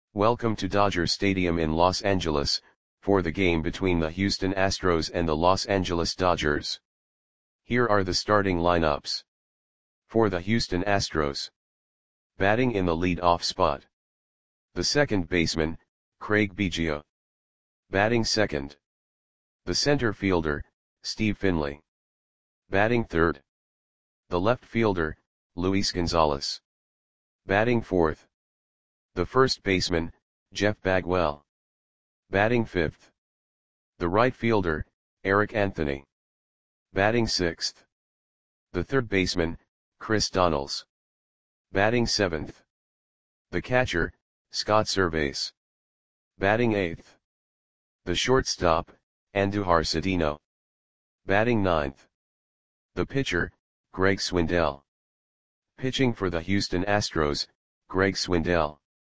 Welcome to Dodger Stadium in Los Angeles, for the game between the Houston Astros and the Los Angeles Dodgers. Here are the starting lineups. For the Houston Astros. Batting in the lead-off spot. The second baseman, Craig Biggio. Batting second. The center fielder, Steve Finley. Batting third. The left fielder, Luis Gonzalez. Batting fourth. The first baseman, Jeff Bagwell. Batting fifth. The right fielder, Eric Anthony. Batting sixth. The third baseman, Chris Donnells. Batting seventh. The catcher, Scott Servais. Batting eighth. The shortstop, Andujar Cedeno. Batting ninth. The pitcher, Greg Swindell. Pitching for the Houston Astros, Greg Swindell.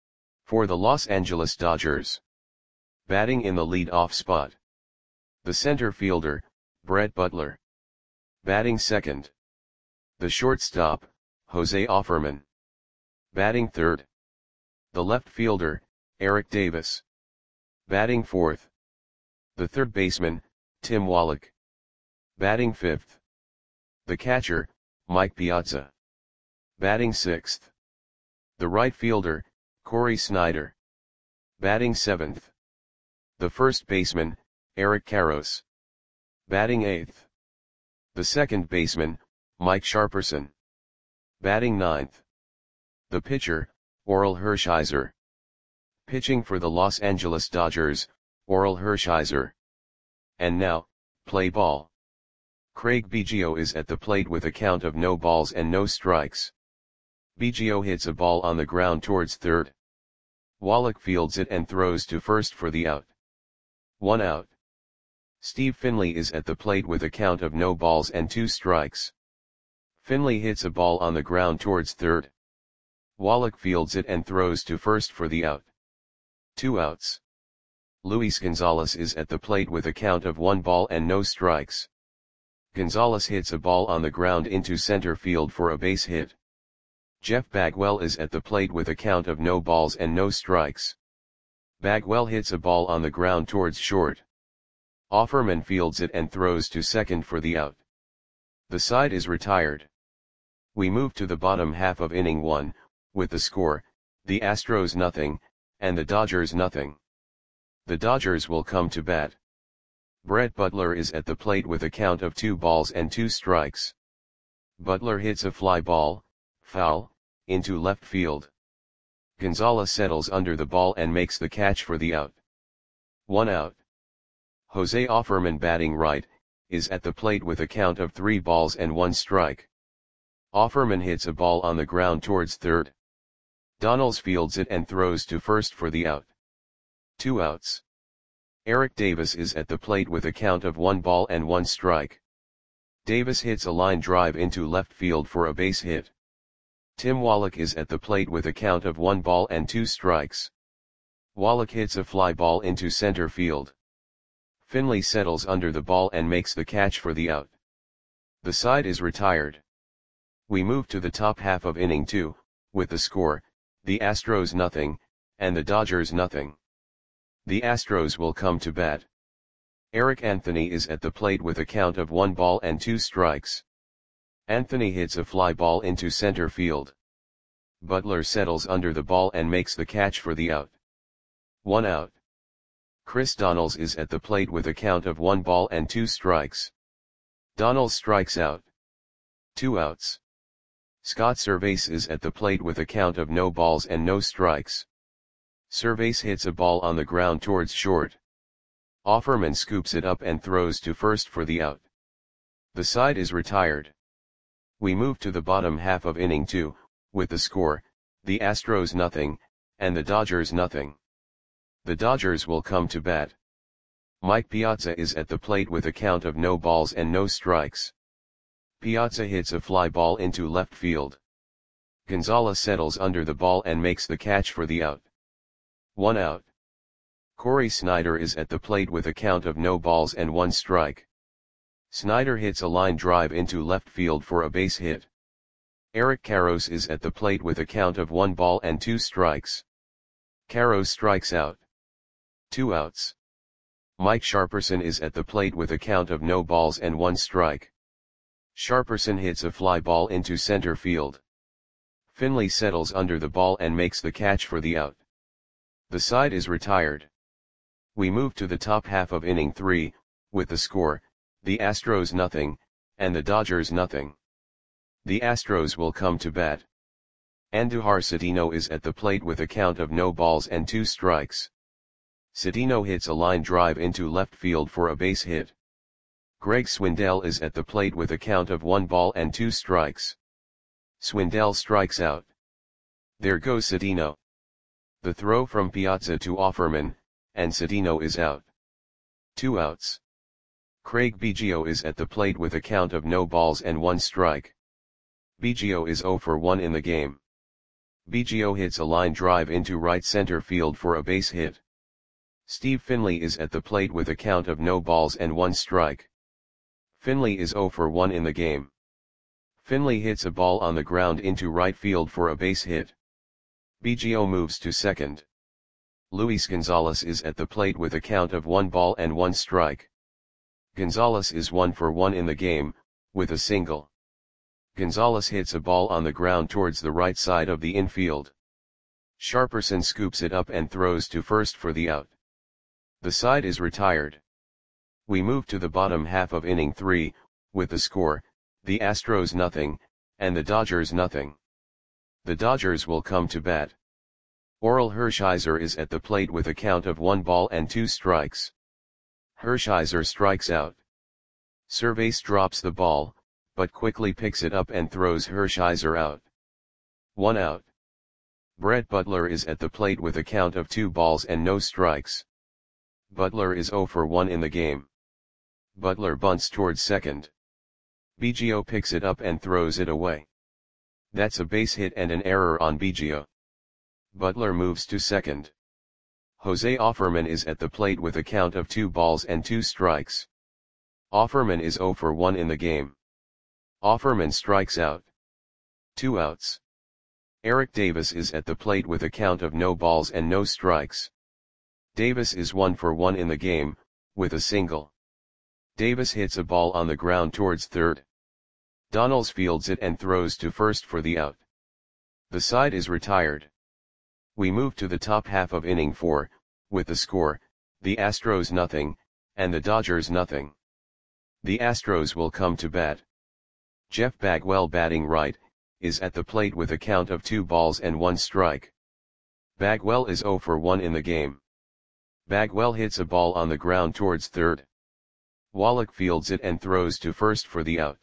For the Los Angeles Dodgers. Batting in the lead-off spot. The center fielder, Brett Butler. Batting second. The shortstop, Jose Offerman. Batting third. The left fielder, Eric Davis. Batting fourth. The third baseman, Tim Wallach. Batting fifth. The catcher, Mike Piazza. Batting sixth. The right fielder, Corey Snyder. Batting seventh. The first baseman, Eric Karros. Batting eighth. The second baseman, Mike Sharperson. Batting ninth. The pitcher, Orel Hershiser. Pitching for the Los Angeles Dodgers, Orel Hershiser. And now, play ball. Craig Biggio is at the plate with a count of no balls and no strikes. Biggio hits a ball on the ground towards third. Wallach fields it and throws to first for the out. 1 out. Steve Finley is at the plate with a count of no balls and 2 strikes. Finley hits a ball on the ground towards third. Wallach fields it and throws to first for the out. 2 outs. Luis Gonzalez is at the plate with a count of 1 ball and no strikes. Gonzalez hits a ball on the ground into center field for a base hit. Jeff Bagwell is at the plate with a count of no balls and no strikes. Bagwell hits a ball on the ground towards short. Offerman fields it and throws to second for the out. The side is retired. We move to the bottom half of inning 1, with the score, the Astros nothing, and the Dodgers nothing. The Dodgers will come to bat. Brett Butler is at the plate with a count of 2 balls and 2 strikes. Butler hits a fly ball, foul, into left field. Gonzalez settles under the ball and makes the catch for the out. 1 out. Jose Offerman, batting right, is at the plate with a count of 3 balls and 1 strike. Offerman hits a ball on the ground towards third. Donnells fields it and throws to first for the out. 2 outs. Eric Davis is at the plate with a count of 1 ball and 1 strike. Davis hits a line drive into left field for a base hit. Tim Wallach is at the plate with a count of 1 ball and 2 strikes. Wallach hits a fly ball into center field. Finley settles under the ball and makes the catch for the out. The side is retired. We move to the top half of inning 2, with the score, the Astros nothing, and the Dodgers nothing. The Astros will come to bat. Eric Anthony is at the plate with a count of 1 ball and 2 strikes. Anthony hits a fly ball into center field. Butler settles under the ball and makes the catch for the out. 1 out. Chris Donnells is at the plate with a count of 1 ball and 2 strikes. Donnells strikes out. 2 outs. Scott Servais is at the plate with a count of no balls and no strikes. Servais hits a ball on the ground towards short. Offerman scoops it up and throws to first for the out. The side is retired. We move to the bottom half of inning 2, with the score, the Astros nothing, and the Dodgers nothing. The Dodgers will come to bat. Mike Piazza is at the plate with a count of no balls and no strikes. Piazza hits a fly ball into left field. Gonzalez settles under the ball and makes the catch for the out. 1 out. Corey Snyder is at the plate with a count of no balls and 1 strike. Snyder hits a line drive into left field for a base hit. Eric Karros is at the plate with a count of 1 ball and 2 strikes. Caro strikes out. 2 outs. Mike Sharperson is at the plate with a count of no balls and 1 strike. Sharperson hits a fly ball into center field. Finley settles under the ball and makes the catch for the out. The side is retired. We move to the top half of inning 3, with the score, the Astros nothing, and the Dodgers nothing. The Astros will come to bat. Andujar Cedeno is at the plate with a count of no balls and 2 strikes. Cedeno hits a line drive into left field for a base hit. Greg Swindell is at the plate with a count of 1 ball and 2 strikes. Swindell strikes out. There goes Cedeno. The throw from Piazza to Offerman, and Cedeno is out. 2 outs. Craig Biggio is at the plate with a count of no balls and 1 strike. Biggio is 0 for 1 in the game. Biggio hits a line drive into right center field for a base hit. Steve Finley is at the plate with a count of no balls and 1 strike. Finley is 0 for 1 in the game. Finley hits a ball on the ground into right field for a base hit. Biggio moves to second. Luis Gonzalez is at the plate with a count of 1 ball and 1 strike. Gonzalez is 1 for 1 in the game, with a single. Gonzalez hits a ball on the ground towards the right side of the infield. Sharperson scoops it up and throws to first for the out. The side is retired. We move to the bottom half of inning 3, with the score, the Astros nothing, and the Dodgers nothing. The Dodgers will come to bat. Orel Hershiser is at the plate with a count of 1 ball and 2 strikes. Hershiser strikes out. Cervase drops the ball, but quickly picks it up and throws Hershiser out. 1 out. Brett Butler is at the plate with a count of 2 balls and no strikes. Butler is 0 for 1 in the game. Butler bunts towards second. Biggio picks it up and throws it away. That's a base hit and an error on Biggio. Butler moves to second. Jose Offerman is at the plate with a count of 2 balls and 2 strikes. Offerman is 0 for 1 in the game. Offerman strikes out. 2 outs. Eric Davis is at the plate with a count of no balls and no strikes. Davis is 1 for 1 in the game, with a single. Davis hits a ball on the ground towards third. Donalds fields it and throws to first for the out. The side is retired. We move to the top half of inning 4, with the score, the Astros nothing, and the Dodgers nothing. The Astros will come to bat. Jeff Bagwell batting right, is at the plate with a count of 2 balls and 1 strike. Bagwell is 0 for 1 in the game. Bagwell hits a ball on the ground towards third. Wallach fields it and throws to first for the out.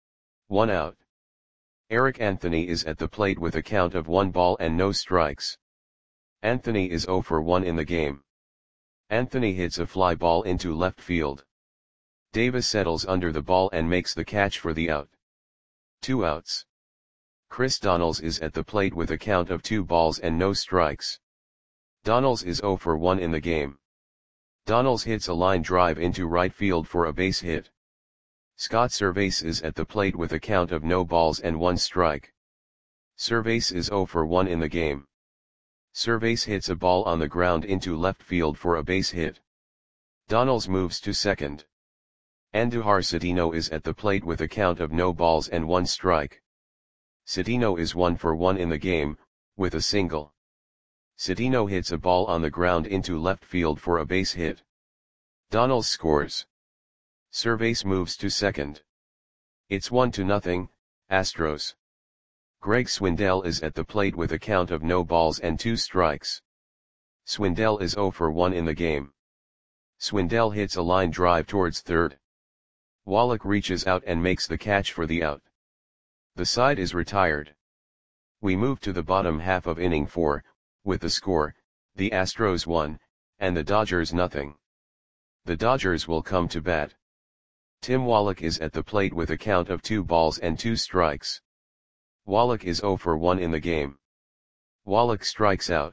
1 out. Eric Anthony is at the plate with a count of 1 ball and no strikes. Anthony is 0 for 1 in the game. Anthony hits a fly ball into left field. Davis settles under the ball and makes the catch for the out. 2 outs. Chris Donalds is at the plate with a count of 2 balls and no strikes. Donalds is 0 for 1 in the game. Donalds hits a line drive into right field for a base hit. Scott Cervase is at the plate with a count of no balls and 1 strike. Cervase is 0 for 1 in the game. Cervase hits a ball on the ground into left field for a base hit. Donalds moves to second. Andujar Cedeno is at the plate with a count of no balls and 1 strike. Cedeno is 1 for 1 in the game, with a single. Cedeno hits a ball on the ground into left field for a base hit. Donalds scores. Cervase moves to second. It's 1-0, Astros. Greg Swindell is at the plate with a count of no balls and 2 strikes. Swindell is 0 for 1 in the game. Swindell hits a line drive towards third. Wallach reaches out and makes the catch for the out. The side is retired. We move to the bottom half of inning 4, with the score, the Astros 1, and the Dodgers nothing. The Dodgers will come to bat. Tim Wallach is at the plate with a count of 2 balls and 2 strikes. Wallach is 0 for 1 in the game. Wallach strikes out.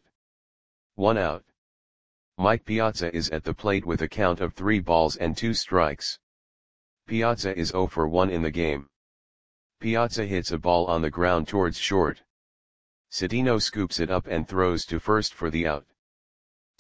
1 out. Mike Piazza is at the plate with a count of 3 balls and 2 strikes. Piazza is 0 for 1 in the game. Piazza hits a ball on the ground towards short. Cedeno scoops it up and throws to first for the out.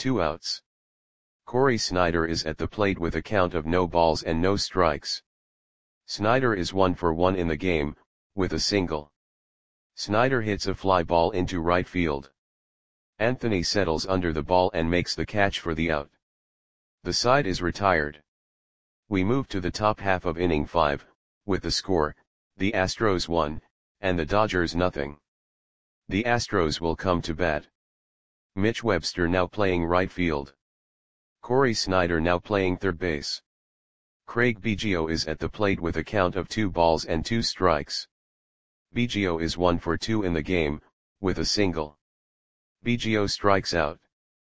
2 outs. Corey Snyder is at the plate with a count of no balls and no strikes. Snyder is 1 for 1 in the game, with a single. Snyder hits a fly ball into right field. Anthony settles under the ball and makes the catch for the out. The side is retired. We move to the top half of inning 5, with the score, the Astros 1, and the Dodgers nothing. The Astros will come to bat. Mitch Webster now playing right field. Corey Snyder now playing third base. Craig Biggio is at the plate with a count of 2 balls and 2 strikes. Biggio is 1 for 2 in the game, with a single. Biggio strikes out.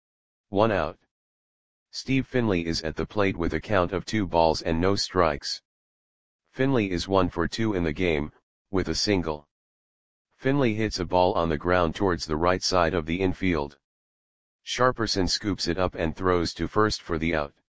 1 out. Steve Finley is at the plate with a count of 2 balls and no strikes. Finley is 1 for 2 in the game, with a single. Finley hits a ball on the ground towards the right side of the infield. Sharperson scoops it up and throws to first for the out.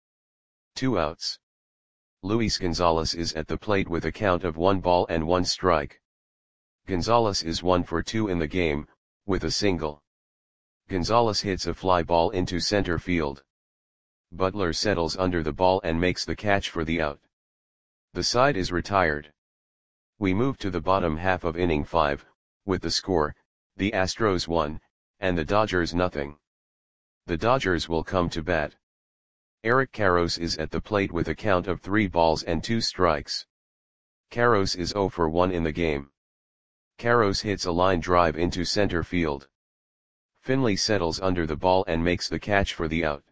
2 outs. Luis Gonzalez is at the plate with a count of 1 ball and 1 strike. Gonzalez is 1 for 2 in the game, with a single. Gonzalez hits a fly ball into center field. Butler settles under the ball and makes the catch for the out. The side is retired. We move to the bottom half of inning 5, with the score, the Astros 1, and the Dodgers nothing. The Dodgers will come to bat. Eric Karros is at the plate with a count of 3 balls and 2 strikes. Karros is 0 for 1 in the game. Karros hits a line drive into center field. Finley settles under the ball and makes the catch for the out.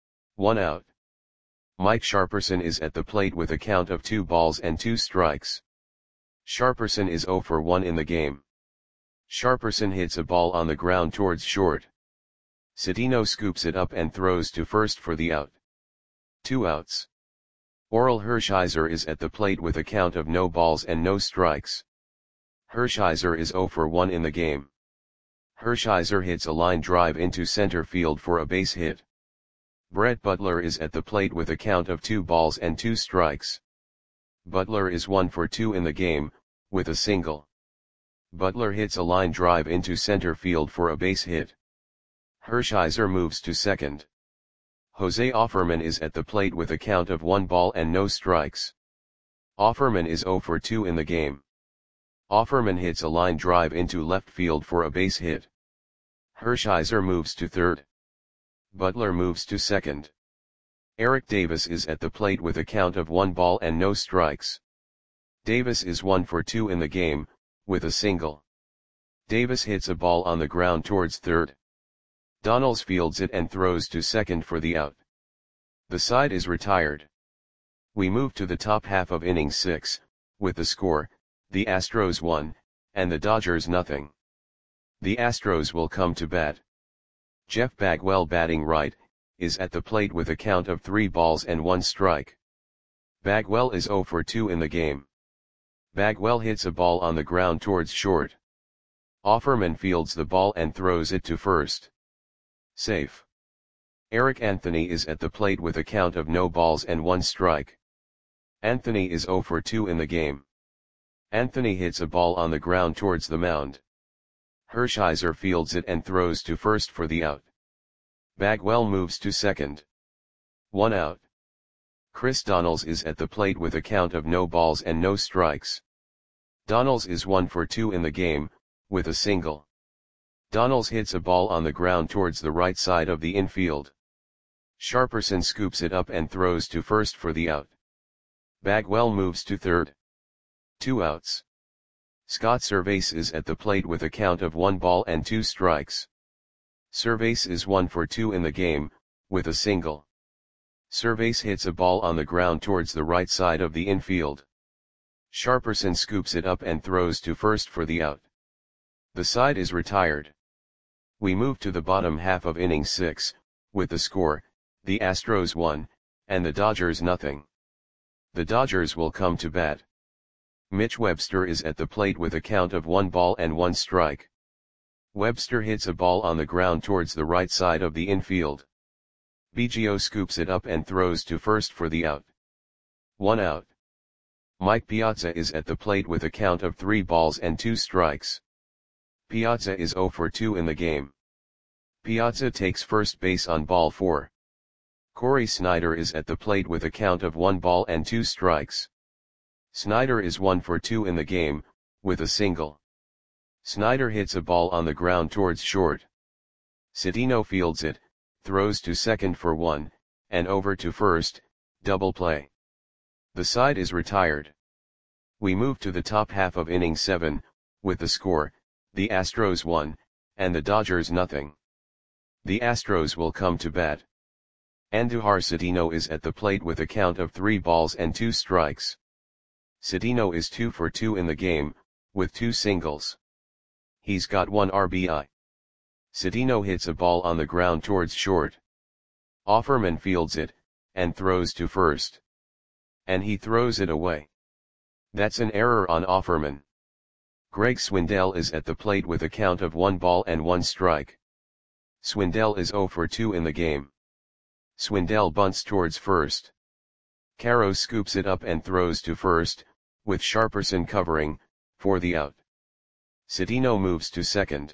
1 out. Mike Sharperson is at the plate with a count of 2 balls and 2 strikes. Sharperson is 0 for 1 in the game. Sharperson hits a ball on the ground towards short. Cedeno scoops it up and throws to first for the out. 2 outs. Orel Hershiser is at the plate with a count of no balls and no strikes. Hershiser is 0 for 1 in the game. Hershiser hits a line drive into center field for a base hit. Brett Butler is at the plate with a count of 2 balls and 2 strikes. Butler is 1 for 2 in the game, with a single. Butler hits a line drive into center field for a base hit. Hershiser moves to second. Jose Offerman is at the plate with a count of 1 ball and no strikes. Offerman is 0 for 2 in the game. Offerman hits a line drive into left field for a base hit. Hershiser moves to third. Butler moves to second. Eric Davis is at the plate with a count of 1 ball and no strikes. Davis is 1 for 2 in the game, with a single. Davis hits a ball on the ground towards third. Donalds fields it and throws to second for the out. The side is retired. We move to the top half of inning 6, with the score, the Astros 1, and the Dodgers nothing. The Astros will come to bat. Jeff Bagwell batting right, is at the plate with a count of 3 balls and 1 strike. Bagwell is 0 for 2 in the game. Bagwell hits a ball on the ground towards short. Offerman fields the ball and throws it to first. Safe. Eric Anthony is at the plate with a count of no balls and 1 strike. Anthony is 0 for 2 in the game. Anthony hits a ball on the ground towards the mound. Hershiser fields it and throws to first for the out. Bagwell moves to second. 1 out. Chris Donalds is at the plate with a count of no balls and no strikes. Donalds is 1 for 2 in the game, with a single. Donalds hits a ball on the ground towards the right side of the infield. Sharperson scoops it up and throws to first for the out. Bagwell moves to third. 2 outs. Scott Servais is at the plate with a count of 1 ball and 2 strikes. Servais is 1 for 2 in the game, with a single. Servais hits a ball on the ground towards the right side of the infield. Sharperson scoops it up and throws to first for the out. The side is retired. We move to the bottom half of inning 6, with the score, the Astros 1, and the Dodgers nothing. The Dodgers will come to bat. Mitch Webster is at the plate with a count of 1 ball and 1 strike. Webster hits a ball on the ground towards the right side of the infield. Biggio scoops it up and throws to first for the out. 1 out. Mike Piazza is at the plate with a count of 3 balls and 2 strikes. Piazza is 0 for 2 in the game. Piazza takes first base on ball 4. Corey Snyder is at the plate with a count of 1 ball and 2 strikes. Snyder is 1 for 2 in the game, with a single. Snyder hits a ball on the ground towards short. Citino fields it, throws to second for 1, and over to first, double play. The side is retired. We move to the top half of inning 7, with the score, the Astros 1, and the Dodgers nothing. The Astros will come to bat. Andujar Citino is at the plate with a count of 3 balls and 2 strikes. Citino is 2 for 2 in the game, with 2 singles. He's got 1 RBI. Citino hits a ball on the ground towards short. Offerman fields it, and throws to first. And he throws it away. That's an error on Offerman. Greg Swindell is at the plate with a count of 1 ball and 1 strike. Swindell is 0 for 2 in the game. Swindell bunts towards first. Caro scoops it up and throws to first, with Sharperson covering, for the out. Citino moves to second.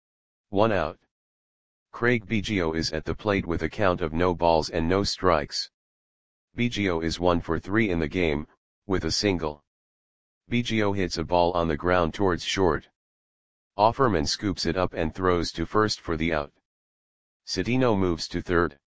1 out. Craig Biggio is at the plate with a count of no balls and no strikes. Biggio is 1 for 3 in the game, with a single. Biggio hits a ball on the ground towards short. Offerman scoops it up and throws to first for the out. Citino moves to third.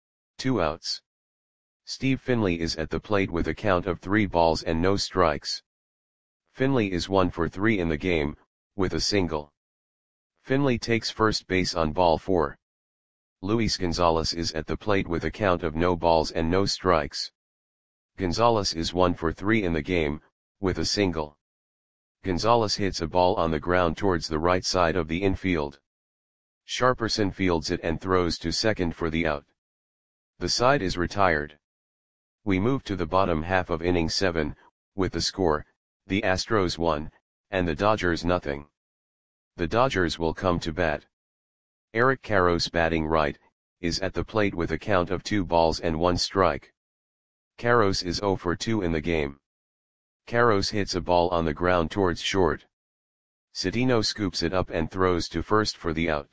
2 outs. Steve Finley is at the plate with a count of 3 balls and no strikes. Finley is 1 for 3 in the game, with a single. Finley takes first base on ball 4. Luis Gonzalez is at the plate with a count of no balls and no strikes. Gonzalez is 1 for 3 in the game, with a single. Gonzalez hits a ball on the ground towards the right side of the infield. Sharperson fields it and throws to second for the out. The side is retired. We move to the bottom half of inning 7, with the score, the Astros 1, and the Dodgers nothing. The Dodgers will come to bat. Eric Karros batting right, is at the plate with a count of 2 balls and 1 strike. Karros is 0 for 2 in the game. Karros hits a ball on the ground towards short. Citino scoops it up and throws to first for the out.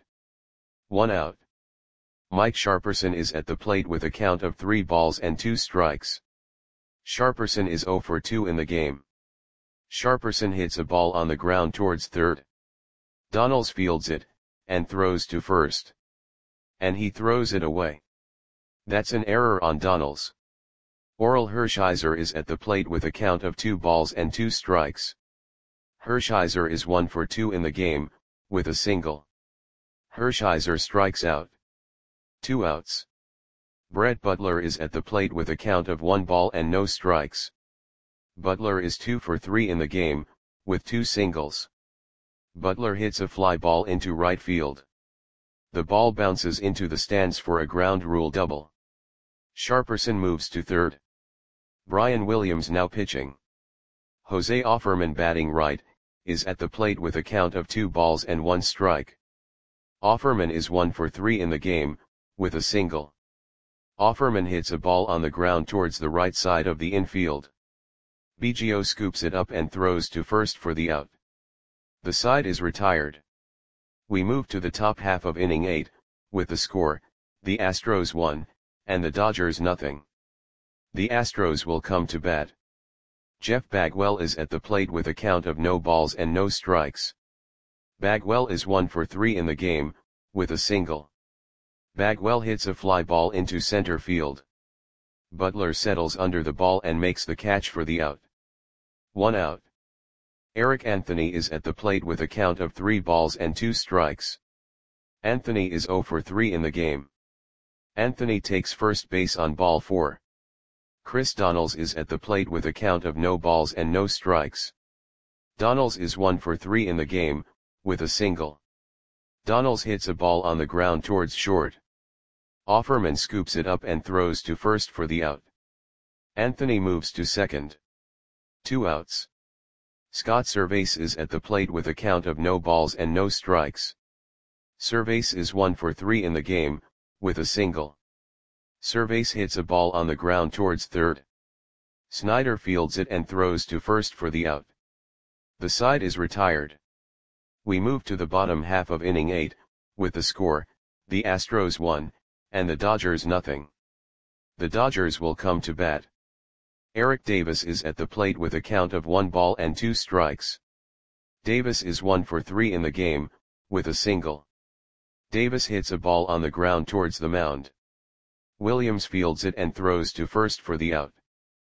1 out. Mike Sharperson is at the plate with a count of 3 balls and 2 strikes. Sharperson is 0 for 2 in the game. Sharperson hits a ball on the ground towards third. Donalds fields it, and throws to first. And he throws it away. That's an error on Donalds. Orel Hershiser is at the plate with a count of 2 balls and 2 strikes. Hershiser is 1 for 2 in the game, with a single. Hershiser strikes out. 2 outs. Brett Butler is at the plate with a count of 1 ball and no strikes. Butler is 2 for 3 in the game, with 2 singles. Butler hits a fly ball into right field. The ball bounces into the stands for a ground rule double. Sharperson moves to third. Brian Williams now pitching. Jose Offerman batting right, is at the plate with a count of 2 balls and 1 strike. Offerman is 1 for 3 in the game, with a single. Offerman hits a ball on the ground towards the right side of the infield. Biggio scoops it up and throws to first for the out. The side is retired. We move to the top half of inning 8, with the score, the Astros 1, and the Dodgers nothing. The Astros will come to bat. Jeff Bagwell is at the plate with a count of no balls and no strikes. Bagwell is 1 for 3 in the game, with a single. Bagwell hits a fly ball into center field. Butler settles under the ball and makes the catch for the out. 1 out. Eric Anthony is at the plate with a count of 3 balls and 2 strikes. Anthony is 0 for 3 in the game. Anthony takes first base on ball 4. Chris Donalds is at the plate with a count of no balls and no strikes. Donalds is 1 for 3 in the game, with a single. Donalds hits a ball on the ground towards short. Offerman scoops it up and throws to first for the out. Anthony moves to second. 2 outs. Scott Servais is at the plate with a count of no balls and no strikes. Servais is 1 for 3 in the game, with a single. Servais hits a ball on the ground towards third. Snyder fields it and throws to first for the out. The side is retired. We move to the bottom half of inning 8, with the score, the Astros 1, and the Dodgers nothing. The Dodgers will come to bat. Eric Davis is at the plate with a count of 1 ball and 2 strikes. Davis is 1 for 3 in the game, with a single. Davis hits a ball on the ground towards the mound. Williams fields it and throws to first for the out.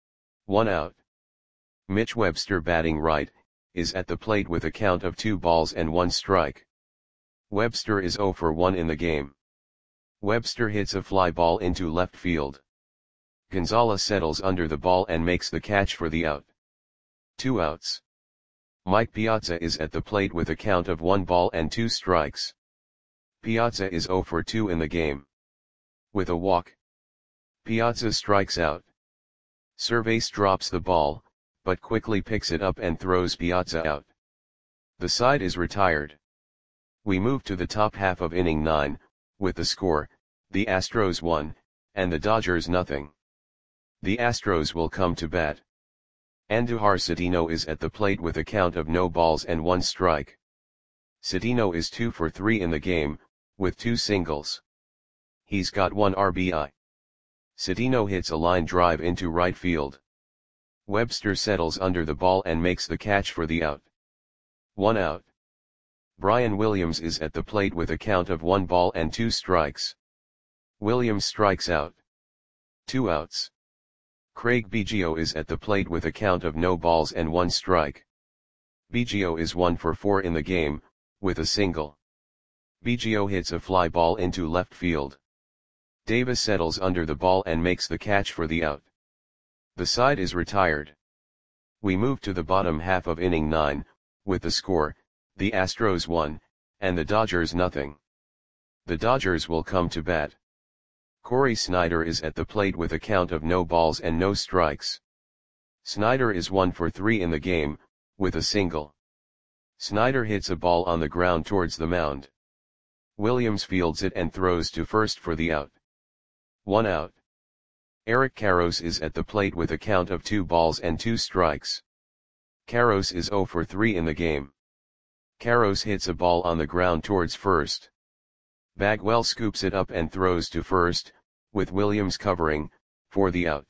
1 out. Mitch Webster, batting right, is at the plate with a count of 2 balls and 1 strike. Webster is 0 for 1 in the game. Webster hits a fly ball into left field. Gonzalez settles under the ball and makes the catch for the out. 2 outs. Mike Piazza is at the plate with a count of 1 ball and 2 strikes. Piazza is 0 for 2 in the game. With a walk, Piazza strikes out. Cervais drops the ball, but quickly picks it up and throws Piazza out. The side is retired. We move to the top half of inning 9, with the score, the Astros 1, and the Dodgers nothing. The Astros will come to bat. Andujar Cedeno is at the plate with a count of no balls and 1 strike. Cedeno is 2 for 3 in the game, with 2 singles. He's got 1 RBI. Cedeno hits a line drive into right field. Webster settles under the ball and makes the catch for the out. 1 out. Brian Williams is at the plate with a count of 1 ball and 2 strikes. Williams strikes out. 2 outs. Craig Biggio is at the plate with a count of no balls and 1 strike. Biggio is 1 for 4 in the game, with a single. Biggio hits a fly ball into left field. Davis settles under the ball and makes the catch for the out. The side is retired. We move to the bottom half of inning 9, with the score, the Astros 1, and the Dodgers nothing. The Dodgers will come to bat. Corey Snyder is at the plate with a count of no balls and no strikes. Snyder is 1 for 3 in the game, with a single. Snyder hits a ball on the ground towards the mound. Williams fields it and throws to first for the out. 1 out. Eric Karros is at the plate with a count of 2 balls and 2 strikes. Karros is 0 for 3 in the game. Karros hits a ball on the ground towards first. Bagwell scoops it up and throws to first, with Williams covering, for the out.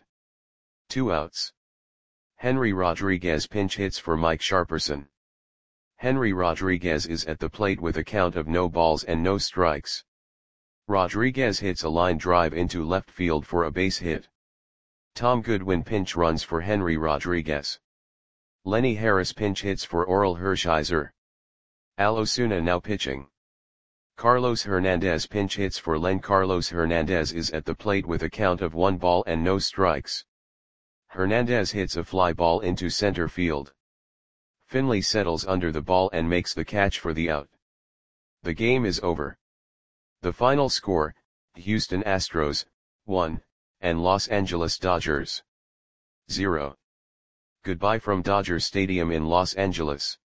2 outs. Henry Rodriguez pinch hits for Mike Sharperson. Henry Rodriguez is at the plate with a count of no balls and no strikes. Rodriguez hits a line drive into left field for a base hit. Tom Goodwin pinch runs for Henry Rodriguez. Lenny Harris pinch hits for Oral Hershiser. Al Osuna now pitching. Carlos Hernandez pinch hits for Len. Carlos Hernandez is at the plate with a count of 1 ball and no strikes. Hernandez hits a fly ball into center field. Finley settles under the ball and makes the catch for the out. The game is over. The final score, Houston Astros, 1, and Los Angeles Dodgers, 0. Goodbye from Dodger Stadium in Los Angeles.